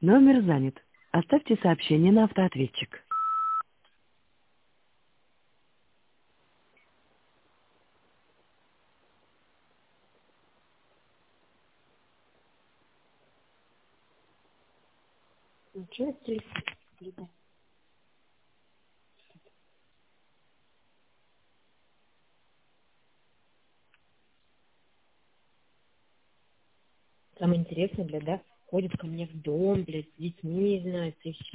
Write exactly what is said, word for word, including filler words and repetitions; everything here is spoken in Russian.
Номер занят. Оставьте сообщение на автоответчик. Ну, через телефон. Либо. Самое интересное, блядь, да, ходит ко мне в дом, блядь, с детьми, не знаю, с